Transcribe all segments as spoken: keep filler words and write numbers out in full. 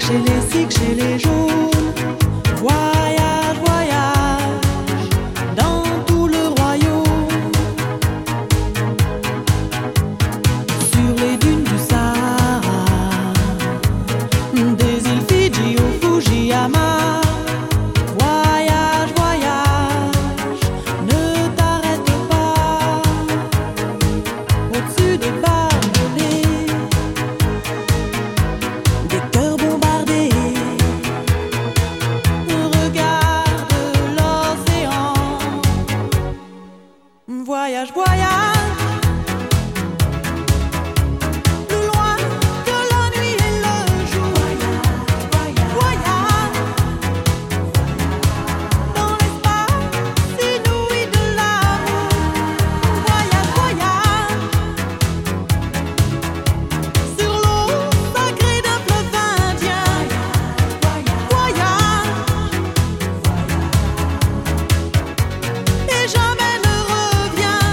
chez les cycles, chez les jaunes. Voyage, voyage dans tout le royaume. Sur les dunes du Sahara, des îles Fidji au Fujiyama. Voyage, voyage, ne t'arrête pas. Au-dessus des barbelés, des cœurs bombardés. Regarde l'océan. Voyage, voyage, plus loin que la nuit et le jour. Voyage dans l'espace inouï de l'amour. Voyage, voyage sur l'eau sacrée d'un fleuve indien. Voyage et jamais ne reviens.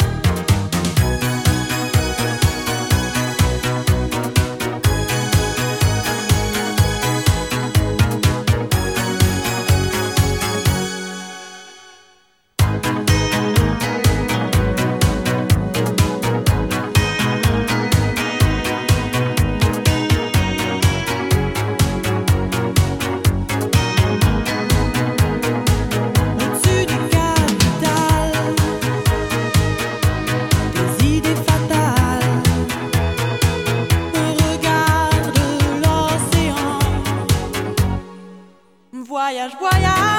Au-dessus du capital, des idées fatales. Regarde l'océan. Voyage, voyage.